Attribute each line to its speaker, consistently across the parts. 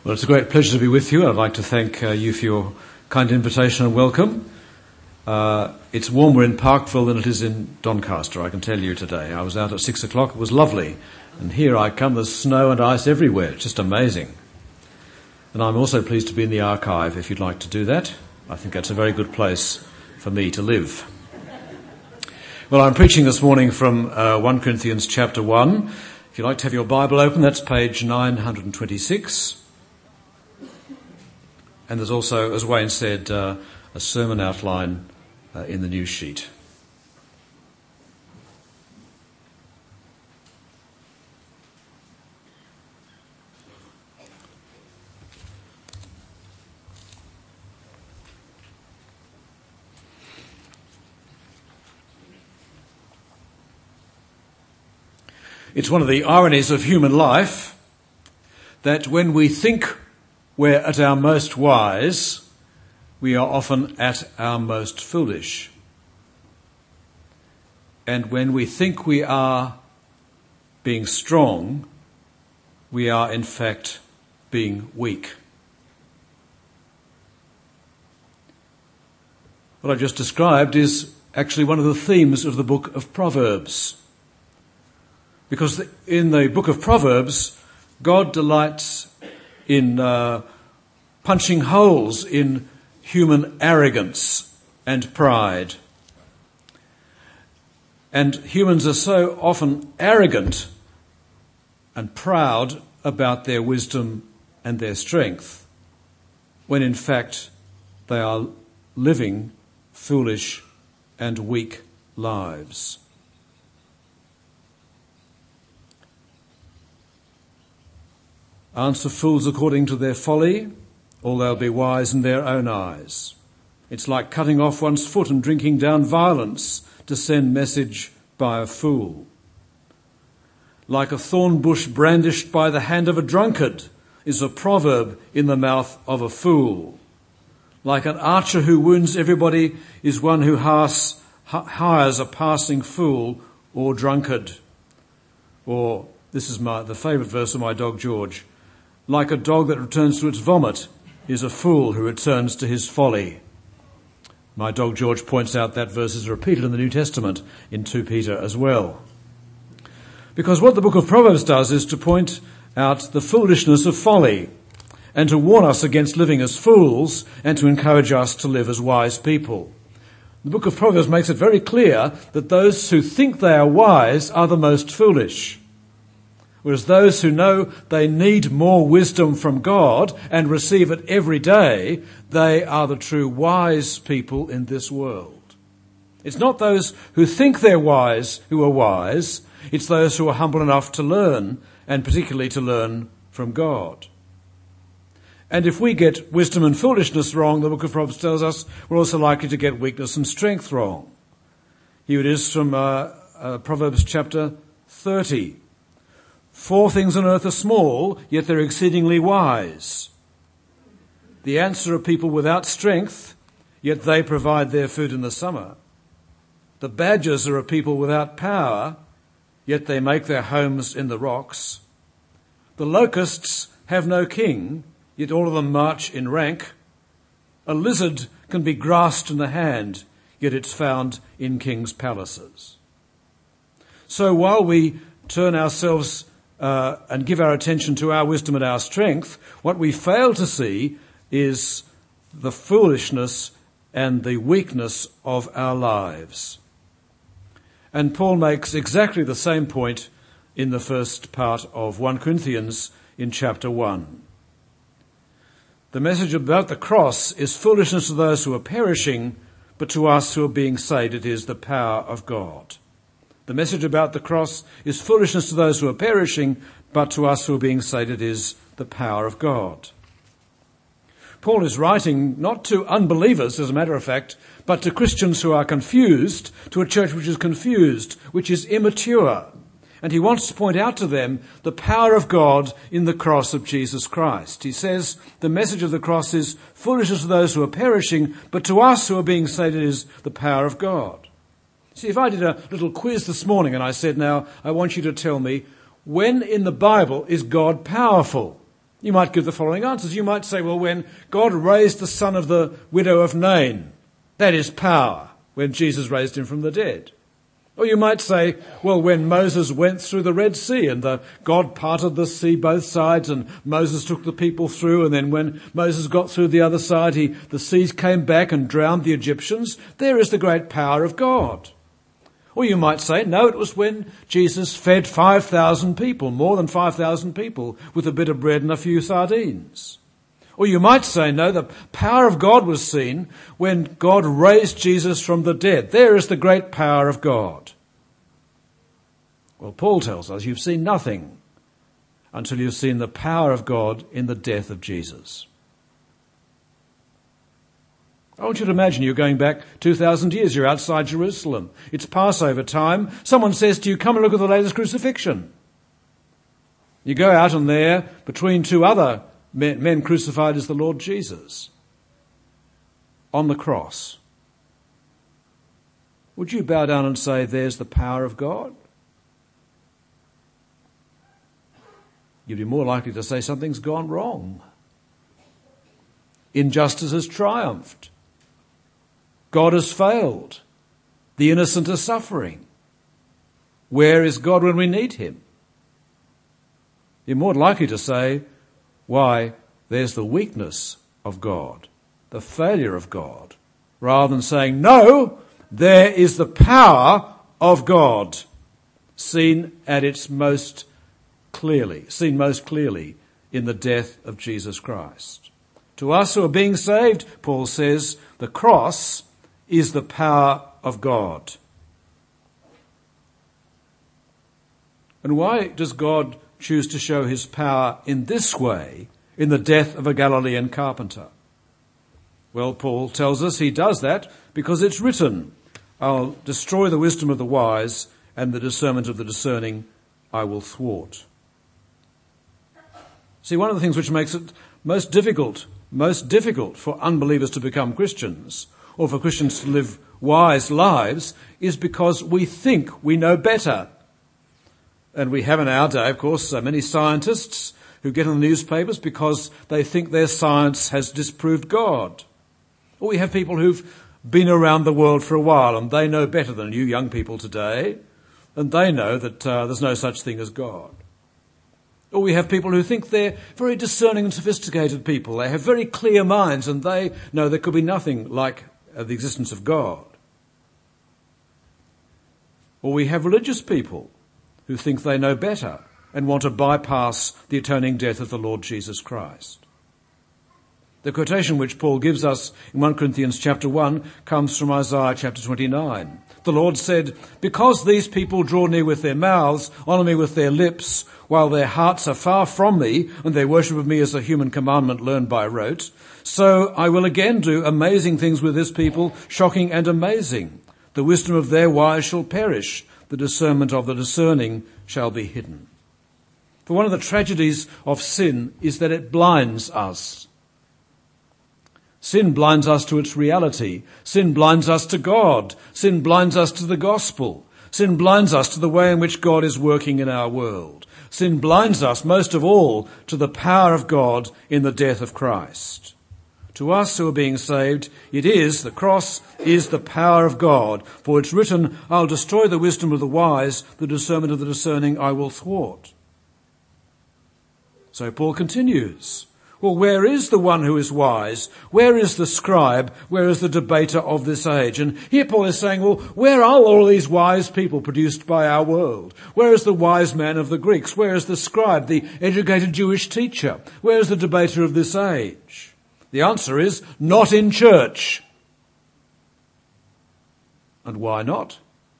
Speaker 1: Well, it's a great pleasure to be with you. I'd like to thank you for your kind invitation and welcome. It's warmer in Parkville than it is in Doncaster, I can tell you today. I was out at 6 o'clock, it was lovely. And here I come, there's snow and ice everywhere. It's just amazing. And I'm also pleased to be in the archive if you'd like to do that. I think that's a very good place for me to live. Well, I'm preaching this morning from 1 Corinthians chapter 1. If you'd like to have your Bible open, that's page 926. And there's also, as Wayne said, a sermon outline in the news sheet. It's one of the ironies of human life that when we think we're at our most wise, we are often at our most foolish. And when we think we are being strong, we are in fact being weak. What I've just described is actually one of the themes of the book of Proverbs. Because in the book of Proverbs, God delights in punching holes in human arrogance and pride. And humans are so often arrogant and proud about their wisdom and their strength, when in fact they are living foolish and weak lives. Answer fools according to their folly, or they'll be wise in their own eyes. It's like cutting off one's foot and drinking down violence to send message by a fool. Like a thorn bush brandished by the hand of a drunkard is a proverb in the mouth of a fool. Like an archer who wounds everybody is one who hires a passing fool or drunkard. Or, this is the favourite verse of my dog George, like a dog that returns to its vomit is a fool who returns to his folly. My dog George points out that verse is repeated in the New Testament in 2 Peter as well. Because what the book of Proverbs does is to point out the foolishness of folly and to warn us against living as fools and to encourage us to live as wise people. The book of Proverbs makes it very clear that those who think they are wise are the most foolish. Whereas those who know they need more wisdom from God and receive it every day, they are the true wise people in this world. It's not those who think they're wise who are wise, it's those who are humble enough to learn, and particularly to learn from God. And if we get wisdom and foolishness wrong, the book of Proverbs tells us we're also likely to get weakness and strength wrong. Here it is from Proverbs chapter 30. 4 things on earth are small, yet they're exceedingly wise. The ants are a people without strength, yet they provide their food in the summer. The badgers are a people without power, yet they make their homes in the rocks. The locusts have no king, yet all of them march in rank. A lizard can be grasped in the hand, yet it's found in kings' palaces. So while we turn ourselves and give our attention to our wisdom and our strength, what we fail to see is the foolishness and the weakness of our lives. And Paul makes exactly the same point in the first part of 1 Corinthians in chapter 1. The message about the cross is foolishness to those who are perishing, but to us who are being saved it is the power of God. The message about the cross is foolishness to those who are perishing, but to us who are being saved it is the power of God. Paul is writing not to unbelievers, as a matter of fact, but to Christians who are confused, to a church which is confused, which is immature. And he wants to point out to them the power of God in the cross of Jesus Christ. He says the message of the cross is foolishness to those who are perishing, but to us who are being saved it is the power of God. See, if I did a little quiz this morning and I said, now, I want you to tell me, when in the Bible is God powerful? You might give the following answers. You might say, well, when God raised the son of the widow of Nain, that is power, when Jesus raised him from the dead. Or you might say, well, when Moses went through the Red Sea and God parted the sea both sides and Moses took the people through, and then when Moses got through the other side, the seas came back and drowned the Egyptians. There is the great power of God. Or you might say, no, it was when Jesus fed 5,000 people, more than 5,000 people, with a bit of bread and a few sardines. Or you might say, no, the power of God was seen when God raised Jesus from the dead. There is the great power of God. Well, Paul tells us you've seen nothing until you've seen the power of God in the death of Jesus. I want you to imagine you're going back 2,000 years. You're outside Jerusalem. It's Passover time. Someone says to you, come and look at the latest crucifixion. You go out and there, between two other men crucified is the Lord Jesus on the cross. Would you bow down and say, there's the power of God? You'd be more likely to say something's gone wrong. Injustice has triumphed. God has failed. The innocent are suffering. Where is God when we need him? You're more likely to say, why, there's the weakness of God, the failure of God, rather than saying, no, there is the power of God seen most clearly in the death of Jesus Christ. To us who are being saved, Paul says, the cross is the power of God. And why does God choose to show his power in this way in the death of a Galilean carpenter? Well, Paul tells us he does that because it's written, I'll destroy the wisdom of the wise, and the discernment of the discerning I will thwart. See, one of the things which makes it most difficult for unbelievers to become Christians, or for Christians to live wise lives, is because we think we know better. And we have in our day, of course, so many scientists who get in the newspapers because they think their science has disproved God. Or we have people who've been around the world for a while and they know better than you young people today, and they know that there's no such thing as God. Or we have people who think they're very discerning and sophisticated people. They have very clear minds and they know there could be nothing like the existence of God. Or we have religious people who think they know better and want to bypass the atoning death of the Lord Jesus Christ. The quotation which Paul gives us in 1 Corinthians chapter 1 comes from Isaiah chapter 29. The Lord said, because these people draw near with their mouths, honour me with their lips, while their hearts are far from me, and they worship of me as a human commandment learned by rote, so I will again do amazing things with this people, shocking and amazing. The wisdom of their wise shall perish. The discernment of the discerning shall be hidden. For one of the tragedies of sin is that it blinds us. Sin blinds us to its reality. Sin blinds us to God. Sin blinds us to the gospel. Sin blinds us to the way in which God is working in our world. Sin blinds us most of all to the power of God in the death of Christ. To us who are being saved, the cross is the power of God. For it's written, I'll destroy the wisdom of the wise, the discernment of the discerning I will thwart. So Paul continues. Well, where is the one who is wise? Where is the scribe? Where is the debater of this age? And here Paul is saying, well, where are all these wise people produced by our world? Where is the wise man of the Greeks? Where is the scribe, the educated Jewish teacher? Where is the debater of this age? The answer is, not in church. And why not?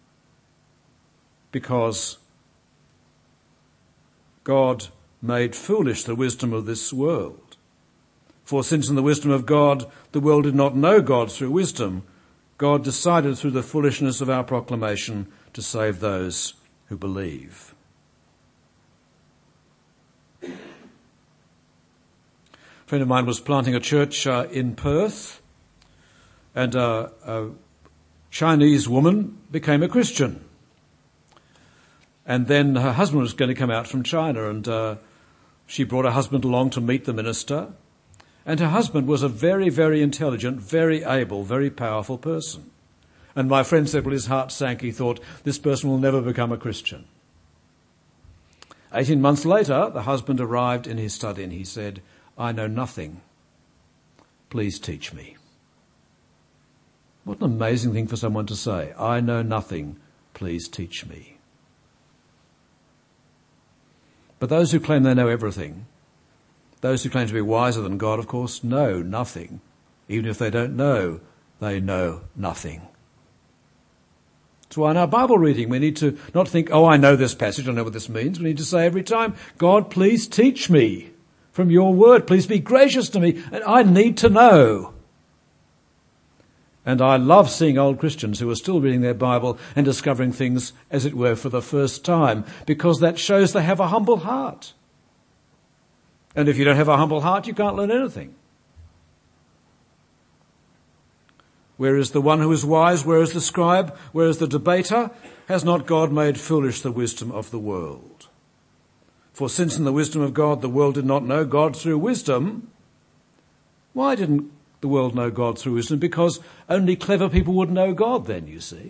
Speaker 1: Because God made foolish the wisdom of this world. For since in the wisdom of God the world did not know God through wisdom, God decided through the foolishness of our proclamation to save those who believe. A friend of mine was planting a church in Perth, and a Chinese woman became a Christian. And then her husband was going to come out from China, and She brought her husband along to meet the minister, and her husband was a very, very intelligent, very able, very powerful person. And my friend said, well, his heart sank. He thought, this person will never become a Christian. 18 months later, the husband arrived in his study and he said, I know nothing. Please teach me. What an amazing thing for someone to say. I know nothing. Please teach me. But those who claim they know everything, those who claim to be wiser than God, of course, know nothing. Even if they don't know, they know nothing. That's why in our Bible reading we need to not think, oh, I know this passage, I know what this means. We need to say every time, God, please teach me from your word. Please be gracious to me, and I need to know. And I love seeing old Christians who are still reading their Bible and discovering things, as it were, for the first time, because that shows they have a humble heart. And if you don't have a humble heart, you can't learn anything. Where is the one who is wise? Where is the scribe? Where is the debater? Has not God made foolish the wisdom of the world? For since in the wisdom of God the world did not know God through wisdom, why didn't the world know God through wisdom? Because only clever people would know God then, you see.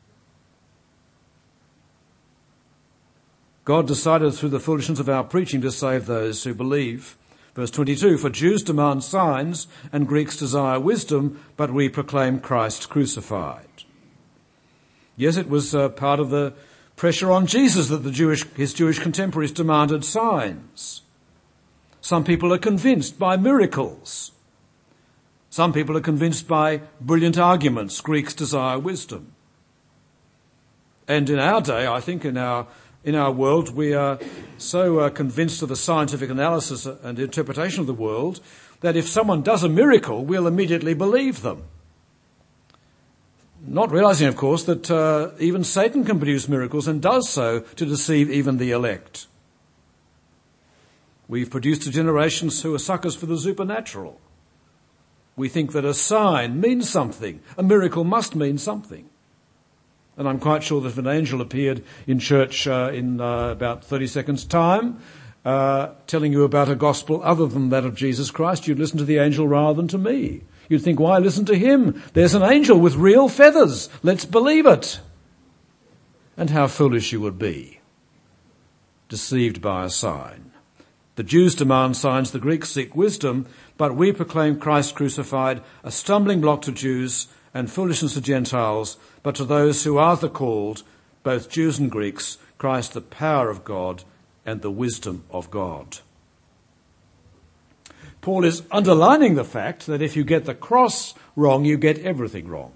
Speaker 1: God decided through the foolishness of our preaching to save those who believe. Verse 22, for Jews demand signs and Greeks desire wisdom, but we proclaim Christ crucified. Yes, it was part of the pressure on Jesus that his Jewish contemporaries demanded signs. Some people are convinced by miracles. Some people are convinced by brilliant arguments. Greeks desire wisdom. And in our day, I think in our world, we are so convinced of the scientific analysis and interpretation of the world that if someone does a miracle, we'll immediately believe them. Not realizing, of course, that even Satan can produce miracles and does so to deceive even the elect. We've produced a generation who are suckers for the supernatural. We think that a sign means something. A miracle must mean something. And I'm quite sure that if an angel appeared in church in about 30 seconds' time, telling you about a gospel other than that of Jesus Christ, you'd listen to the angel rather than to me. You'd think, why listen to him? There's an angel with real feathers. Let's believe it. And how foolish you would be, deceived by a sign. The Jews demand signs, the Greeks seek wisdom, but we proclaim Christ crucified, a stumbling block to Jews and foolishness to Gentiles, but to those who are the called, both Jews and Greeks, Christ the power of God and the wisdom of God. Paul is underlining the fact that if you get the cross wrong, you get everything wrong.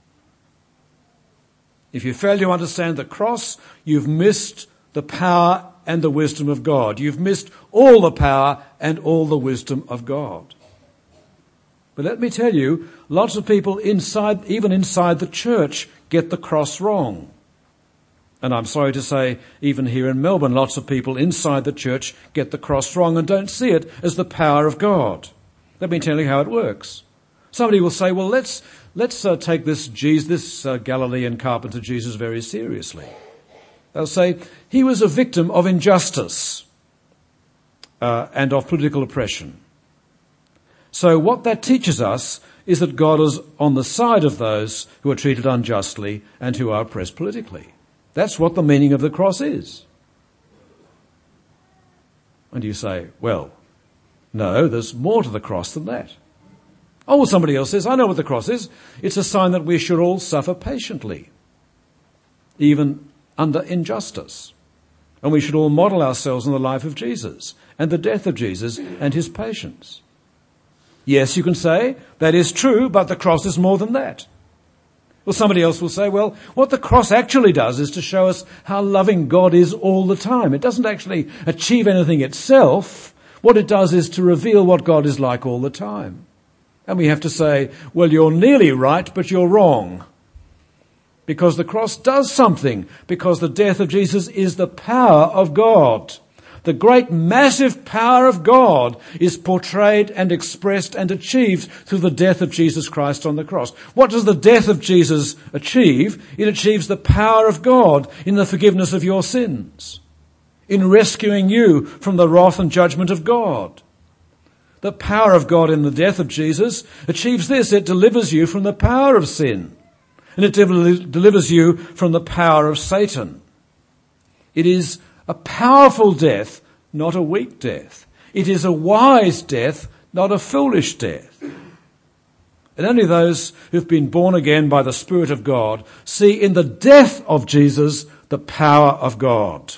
Speaker 1: If you fail to understand the cross, you've missed the power and the wisdom of God. You've missed all the power and all the wisdom of God. But let me tell you, lots of people even inside the church, get the cross wrong. And I'm sorry to say, even here in Melbourne, lots of people inside the church get the cross wrong and don't see it as the power of God. Let me tell you how it works. Somebody will say, well, let's take this Galilean carpenter Jesus very seriously. They'll say, he was a victim of injustice and of political oppression. So what that teaches us is that God is on the side of those who are treated unjustly and who are oppressed politically. That's what the meaning of the cross is. And you say, well, no, there's more to the cross than that. Oh, well, somebody else says, I know what the cross is. It's a sign that we should all suffer patiently, even under injustice. And we should all model ourselves on the life of Jesus and the death of Jesus and his patience. Yes, you can say, that is true, but the cross is more than that. Well, somebody else will say, well, what the cross actually does is to show us how loving God is all the time. It doesn't actually achieve anything itself. What it does is to reveal what God is like all the time. And we have to say, well, you're nearly right, but you're wrong. Because the cross does something. Because the death of Jesus is the power of God. The great massive power of God is portrayed and expressed and achieved through the death of Jesus Christ on the cross. What does the death of Jesus achieve? It achieves the power of God in the forgiveness of your sins. in rescuing you from the wrath and judgment of God. The power of God in the death of Jesus achieves this. It delivers you from the power of sin, and it delivers you from the power of Satan. It is a powerful death, not a weak death. It is a wise death, not a foolish death. And only those who've been born again by the Spirit of God see in the death of Jesus the power of God.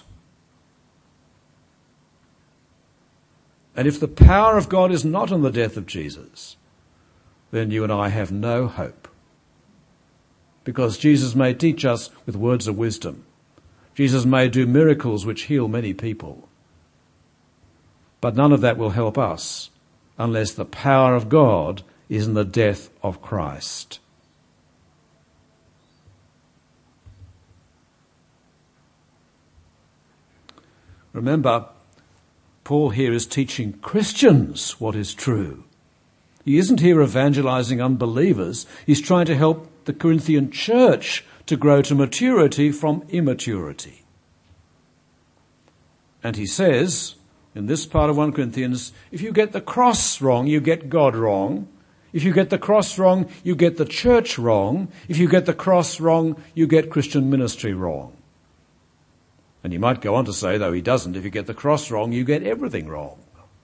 Speaker 1: And if the power of God is not in the death of Jesus, then you and I have no hope. Because Jesus may teach us with words of wisdom. Jesus may do miracles which heal many people. But none of that will help us unless the power of God is in the death of Christ. Remember, Paul here is teaching Christians what is true. He isn't here evangelizing unbelievers. He's trying to help the Corinthian church to grow to maturity from immaturity. And he says, in this part of 1 Corinthians, if you get the cross wrong, you get God wrong. If you get the cross wrong, you get the church wrong. If you get the cross wrong, you get Christian ministry wrong. And he might go on to say, though he doesn't, if you get the cross wrong, you get everything wrong.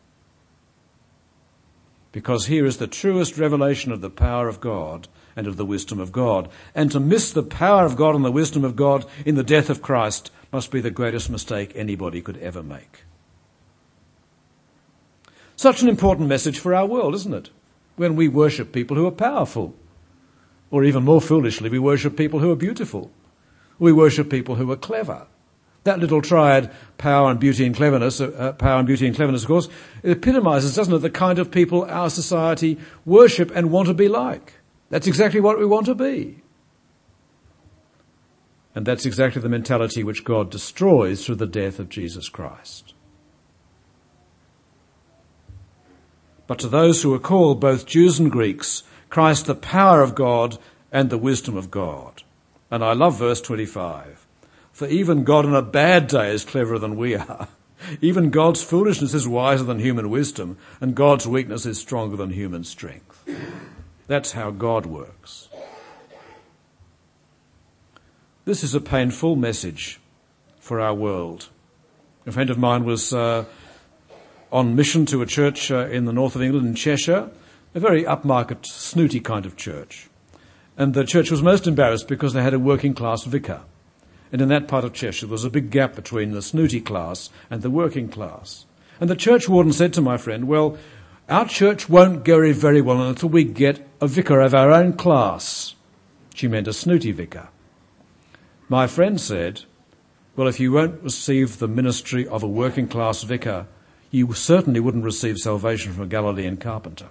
Speaker 1: Because here is the truest revelation of the power of God and of the wisdom of God. And to miss the power of God and the wisdom of God in the death of Christ must be the greatest mistake anybody could ever make. Such an important message for our world, isn't it? When we worship people who are powerful. Or even more foolishly, we worship people who are beautiful. We worship people who are clever. That little triad, power and beauty and cleverness, of course, it epitomizes, doesn't it, the kind of people our society worship and want to be like. That's exactly what we want to be. And that's exactly the mentality which God destroys through the death of Jesus Christ. But to those who are called, both Jews and Greeks, Christ the power of God and the wisdom of God. And I love verse 25. For even God on a bad day is cleverer than we are. Even God's foolishness is wiser than human wisdom, and God's weakness is stronger than human strength. That's how God works. This is a painful message for our world. A friend of mine was on mission to a church in the north of England, in Cheshire, a very upmarket, snooty kind of church. And the church was most embarrassed because they had a working class vicar. And in that part of Cheshire, there was a big gap between the snooty class and the working class. And the church warden said to my friend, well, our church won't go very well until we get a vicar of our own class. She meant a snooty vicar. My friend said, well, if you won't receive the ministry of a working class vicar, you certainly wouldn't receive salvation from a Galilean carpenter.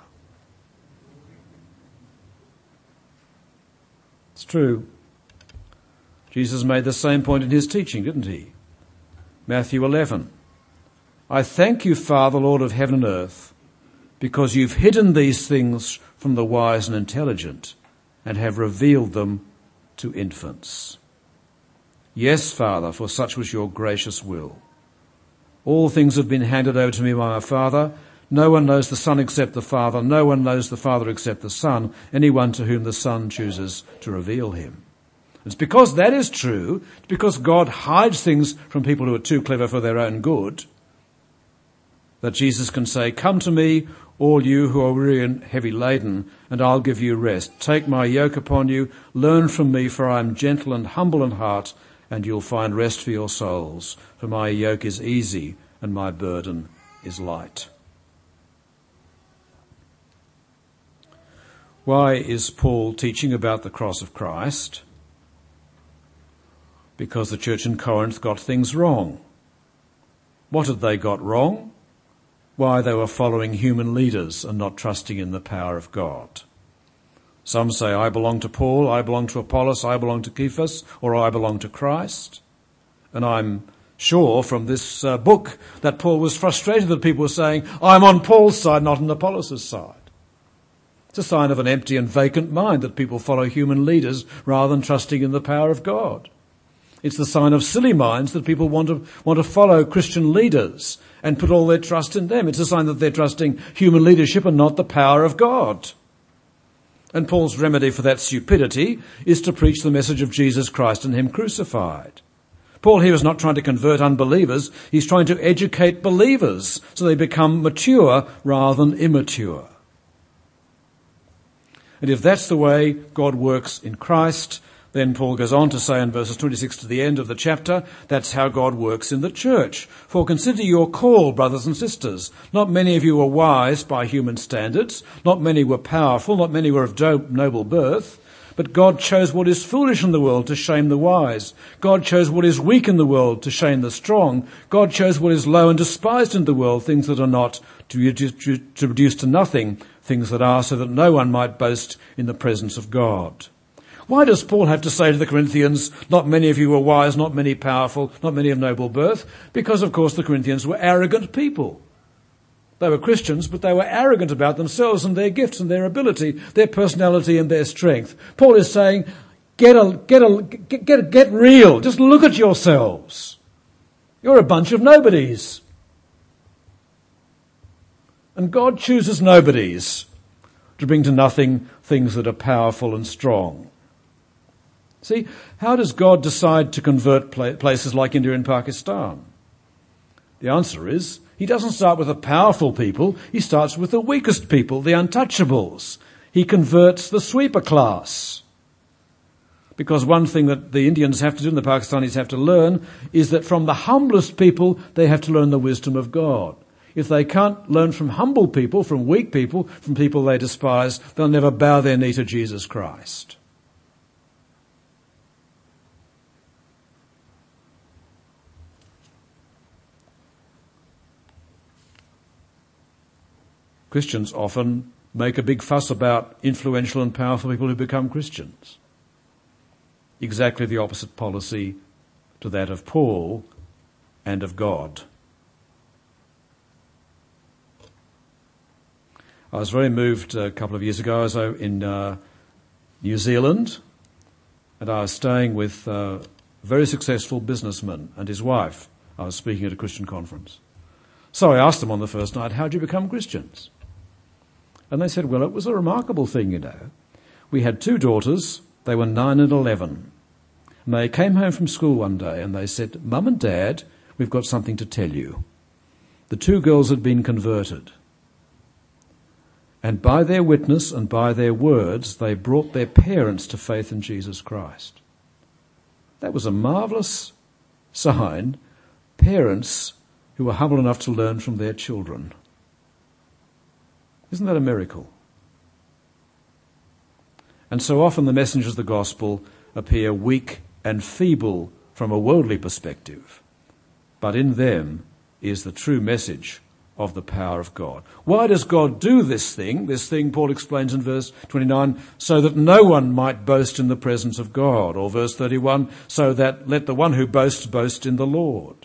Speaker 1: It's true. Jesus made the same point in his teaching, didn't he? Matthew 11. I thank you, Father, Lord of heaven and earth, because you've hidden these things from the wise and intelligent and have revealed them to infants. Yes, Father, for such was your gracious will. All things have been handed over to me by my Father. No one knows the Son except the Father. No one knows the Father except the Son, anyone to whom the Son chooses to reveal him. It's because that is true, it's because God hides things from people who are too clever for their own good, that Jesus can say, come to me, all you who are weary and heavy laden, and I'll give you rest. Take my yoke upon you, learn from me, for I am gentle and humble in heart, and you'll find rest for your souls. For my yoke is easy and my burden is light. Why is Paul teaching about the cross of Christ? Because the church in Corinth got things wrong. What had they got wrong? Why, they were following human leaders and not trusting in the power of God. Some say, I belong to Paul, I belong to Apollos, I belong to Cephas, or I belong to Christ. And I'm sure from this book that Paul was frustrated that people were saying, I'm on Paul's side, not on Apollos' side. It's a sign of an empty and vacant mind that people follow human leaders rather than trusting in the power of God. It's the sign of silly minds that people want to follow Christian leaders and put all their trust in them. It's a sign that they're trusting human leadership and not the power of God. And Paul's remedy for that stupidity is to preach the message of Jesus Christ and him crucified. Paul here is not trying to convert unbelievers. He's trying to educate believers so they become mature rather than immature. And if that's the way God works in Christ, then Paul goes on to say in verses 26 to the end of the chapter, that's how God works in the church. For consider your call, brothers and sisters. Not many of you were wise by human standards. Not many were powerful. Not many were of noble birth. But God chose what is foolish in the world to shame the wise. God chose what is weak in the world to shame the strong. God chose what is low and despised in the world, things that are not, to reduce to nothing things that are, so that no one might boast in the presence of God. Why does Paul have to say to the Corinthians, not many of you were wise, not many powerful, not many of noble birth? Because, of course, the Corinthians were arrogant people. They were Christians, but they were arrogant about themselves and their gifts and their ability, their personality and their strength. Paul is saying, get real. Just look at yourselves. You're a bunch of nobodies. And God chooses nobodies to bring to nothing things that are powerful and strong. See, how does God decide to convert places like India and Pakistan? The answer is, he doesn't start with the powerful people, he starts with the weakest people, the untouchables. He converts the sweeper class. Because one thing that the Indians have to do and the Pakistanis have to learn is that from the humblest people, they have to learn the wisdom of God. If they can't learn from humble people, from weak people, from people they despise, they'll never bow their knee to Jesus Christ. Christians often make a big fuss about influential and powerful people who become Christians. Exactly the opposite policy to that of Paul and of God. I was very moved a couple of years ago. I was in New Zealand, and I was staying with a very successful businessman and his wife. I was speaking at a Christian conference. So I asked them on the first night, how did you become Christians? And they said, well, it was a remarkable thing, you know. We had 2 daughters. They were 9 and 11. And they came home from school one day and they said, Mum and Dad, we've got something to tell you. The 2 girls had been converted. And by their witness and by their words, they brought their parents to faith in Jesus Christ. That was a marvellous sign. Parents who were humble enough to learn from their children. Isn't that a miracle? And so often the messengers of the gospel appear weak and feeble from a worldly perspective, but in them is the true message of the power of God. Why does God do this thing? This thing, Paul explains in verse 29, so that no one might boast in the presence of God. Or verse 31, so that let the one who boasts boast in the Lord.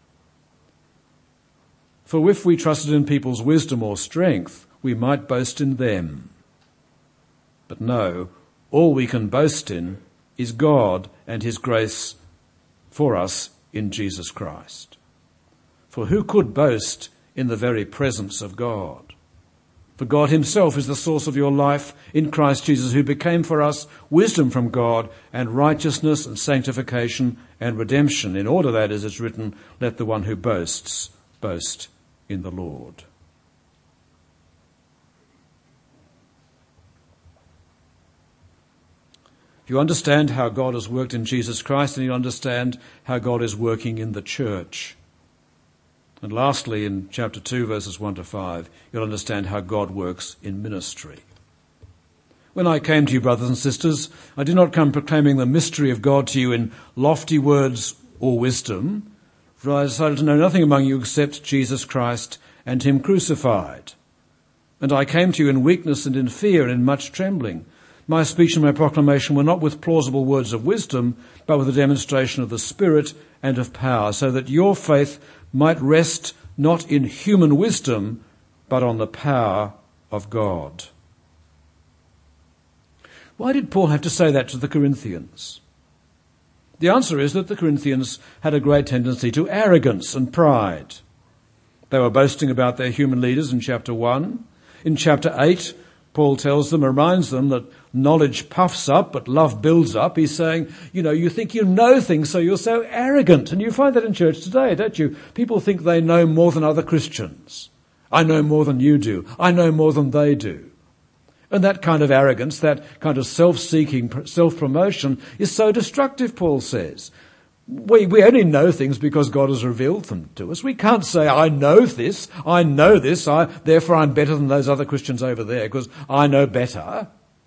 Speaker 1: For if we trusted in people's wisdom or strength, we might boast in them. But no, all we can boast in is God and his grace for us in Jesus Christ. For who could boast in the very presence of God? For God himself is the source of your life in Christ Jesus, who became for us wisdom from God and righteousness and sanctification and redemption, in order that, as it's written, let the one who boasts boast in the Lord. If you understand how God has worked in Jesus Christ, then you understand how God is working in the church. And lastly, in chapter 2, verses 1 to 5, you'll understand how God works in ministry. When I came to you, brothers and sisters, I did not come proclaiming the mystery of God to you in lofty words or wisdom, for I decided to know nothing among you except Jesus Christ and him crucified. And I came to you in weakness and in fear and in much trembling. My speech and my proclamation were not with plausible words of wisdom, but with a demonstration of the Spirit and of power, so that your faith might rest not in human wisdom, but on the power of God. Why did Paul have to say that to the Corinthians? The answer is that the Corinthians had a great tendency to arrogance and pride. They were boasting about their human leaders in chapter 1. In chapter 8, Paul tells them, reminds them that knowledge puffs up, but love builds up. He's saying, you think you know things, so you're so arrogant. And you find that in church today, don't you? People think they know more than other Christians. I know more than you do. I know more than they do. And that kind of arrogance, that kind of self-seeking, self-promotion is so destructive, Paul says. We only know things because God has revealed them to us. We can't say, I know this, therefore I'm better than those other Christians over there because I know better.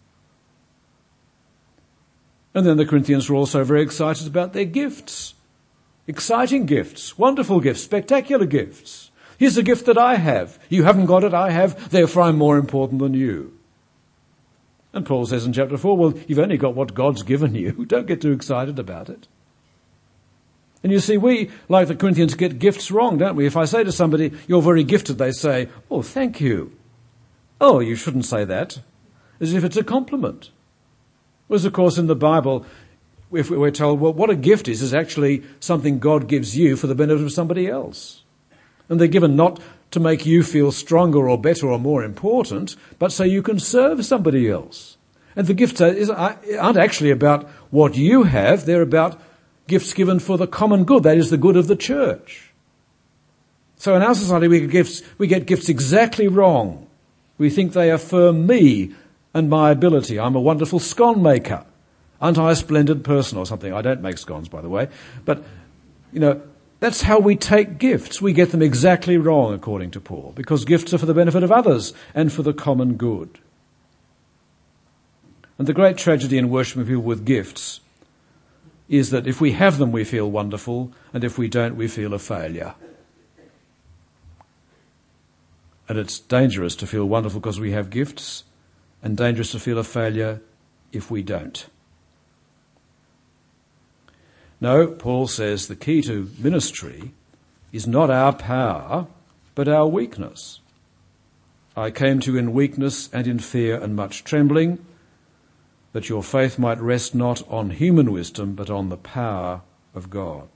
Speaker 1: And then the Corinthians were also very excited about their gifts. Exciting gifts, wonderful gifts, spectacular gifts. Here's a gift that I have. You haven't got it, I have, therefore I'm more important than you. And Paul says in chapter 4, well, you've only got what God's given you. Don't get too excited about it. And you see, we, like the Corinthians, get gifts wrong, don't we? If I say to somebody, you're very gifted, they say, oh, thank you. Oh, you shouldn't say that, as if it's a compliment. Whereas, of course, in the Bible, if we're told, well, what a gift is actually something God gives you for the benefit of somebody else. And they're given not to make you feel stronger or better or more important, but so you can serve somebody else. And the gifts aren't actually about what you have, they're about gifts given for the common good, that is the good of the church. So in our society we get gifts exactly wrong. We think they affirm me and my ability. I'm a wonderful scone maker. Aren't I a splendid person or something? I don't make scones, by the way. But, that's how we take gifts. We get them exactly wrong, according to Paul, because gifts are for the benefit of others and for the common good. And the great tragedy in worshiping people with gifts is that if we have them, we feel wonderful, and if we don't, we feel a failure. And it's dangerous to feel wonderful because we have gifts, and dangerous to feel a failure if we don't. No, Paul says the key to ministry is not our power, but our weakness. I came to you in weakness and in fear and much trembling, that your faith might rest not on human wisdom, but on the power of God.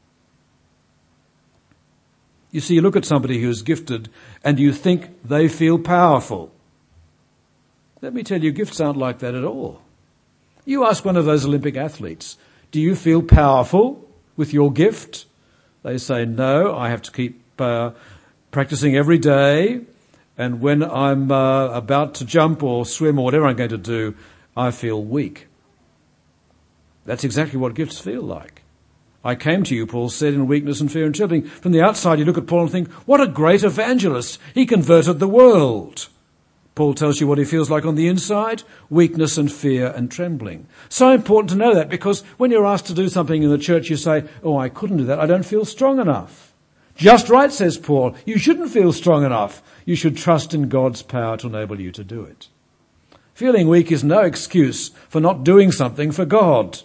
Speaker 1: You see, you look at somebody who is gifted and you think they feel powerful. Let me tell you, gifts aren't like that at all. You ask one of those Olympic athletes, do you feel powerful with your gift? They say, no, I have to keep practicing every day, and when I'm about to jump or swim or whatever I'm going to do, I feel weak. That's exactly what gifts feel like. I came to you, Paul said, in weakness and fear and trembling. From the outside, you look at Paul and think, what a great evangelist. He converted the world. Paul tells you what he feels like on the inside, weakness and fear and trembling. So important to know that, because when you're asked to do something in the church, you say, oh, I couldn't do that. I don't feel strong enough. Just right, says Paul. You shouldn't feel strong enough. You should trust in God's power to enable you to do it. Feeling weak is no excuse for not doing something for God.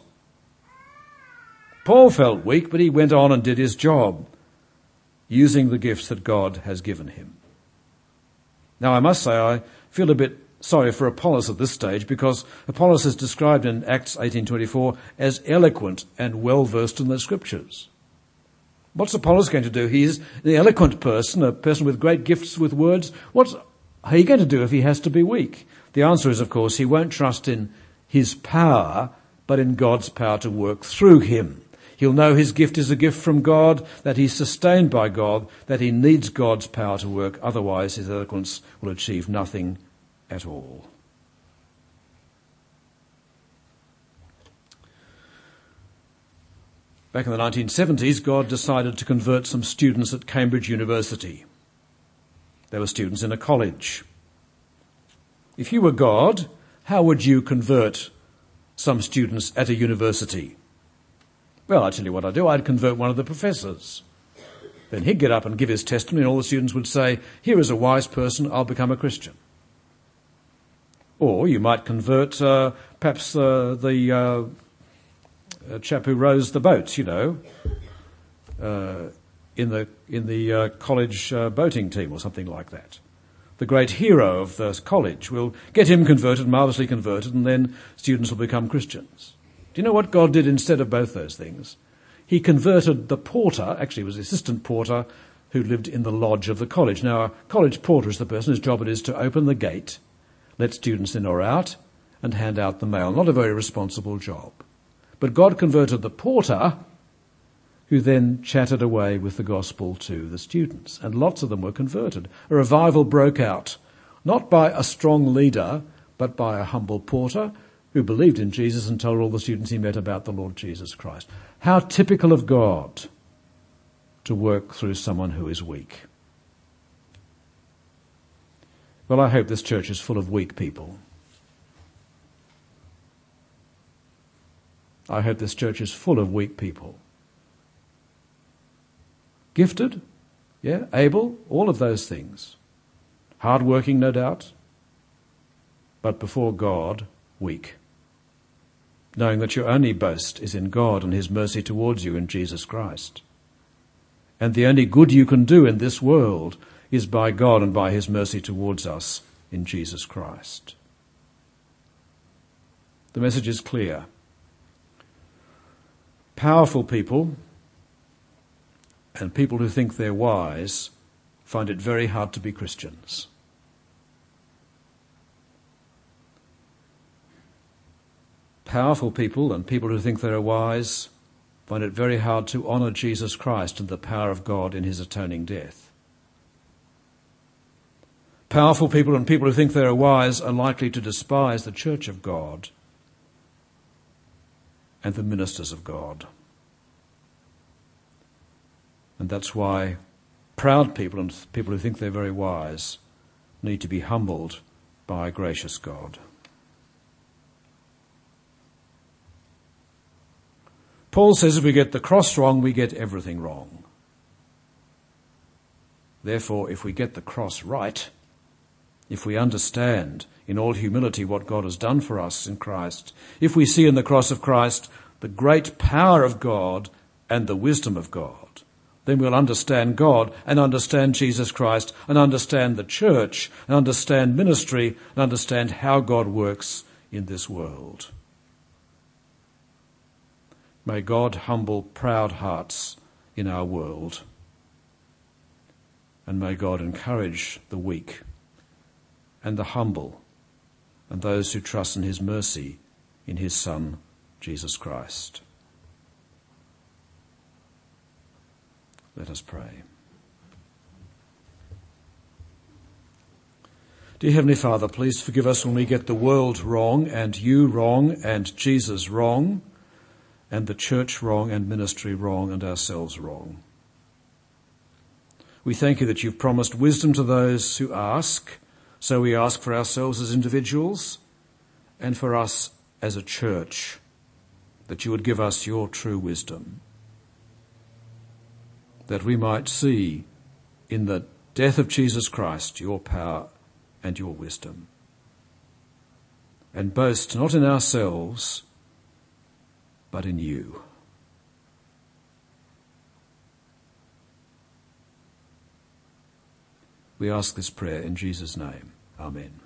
Speaker 1: Paul felt weak, but he went on and did his job, using the gifts that God has given him. Now, I must say, I feel a bit sorry for Apollos at this stage, because Apollos is described in Acts 18:24 as eloquent and well-versed in the scriptures. What's Apollos going to do? He's the eloquent person, a person with great gifts with words. What's he going to do if he has to be weak? The answer is, of course, he won't trust in his power, but in God's power to work through him. He'll know his gift is a gift from God, that he's sustained by God, that he needs God's power to work. Otherwise, his eloquence will achieve nothing at all. Back in the 1970s, God decided to convert some students at Cambridge University. They were students in a college. If you were God, how would you convert some students at a university? Well, I tell you what I'd do. I'd convert one of the professors. Then he'd get up and give his testimony, and all the students would say, here is a wise person, I'll become a Christian. Or you might convert perhaps the chap who rows the boats, in the college boating team or something like that. The great hero of the college. We'll get him converted, marvellously converted, and then students will become Christians. Do you know what God did instead of both those things? He converted the porter, actually it was the assistant porter, who lived in the lodge of the college. Now, a college porter is the person whose job it is to open the gate, let students in or out, and hand out the mail. Not a very responsible job. But God converted the porter, who then chatted away with the gospel to the students. And lots of them were converted. A revival broke out, not by a strong leader, but by a humble porter who believed in Jesus and told all the students he met about the Lord Jesus Christ. How typical of God to work through someone who is weak. Well, I hope this church is full of weak people. I hope this church is full of weak people. Gifted, yeah, able, all of those things. Hard-working, no doubt, but before God, weak. Knowing that your only boast is in God and his mercy towards you in Jesus Christ. And the only good you can do in this world is by God and by his mercy towards us in Jesus Christ. The message is clear. Powerful people and people who think they're wise find it very hard to be Christians. Powerful people and people who think they're wise find it very hard to honour Jesus Christ and the power of God in his atoning death. Powerful people and people who think they're wise are likely to despise the church of God and the ministers of God. And that's why proud people and people who think they're very wise need to be humbled by a gracious God. Paul says if we get the cross wrong, we get everything wrong. Therefore, if we get the cross right, if we understand in all humility what God has done for us in Christ, if we see in the cross of Christ the great power of God and the wisdom of God, then we'll understand God and understand Jesus Christ and understand the church and understand ministry and understand how God works in this world. May God humble proud hearts in our world. And may God encourage the weak and the humble and those who trust in his mercy in his Son, Jesus Christ. Let us pray. Dear Heavenly Father, please forgive us when we get the world wrong and you wrong and Jesus wrong and the church wrong and ministry wrong and ourselves wrong. We thank you that you've promised wisdom to those who ask, so we ask for ourselves as individuals and for us as a church, that you would give us your true wisdom, that we might see in the death of Jesus Christ your power and your wisdom, and boast not in ourselves, but in you. We ask this prayer in Jesus' name. Amen.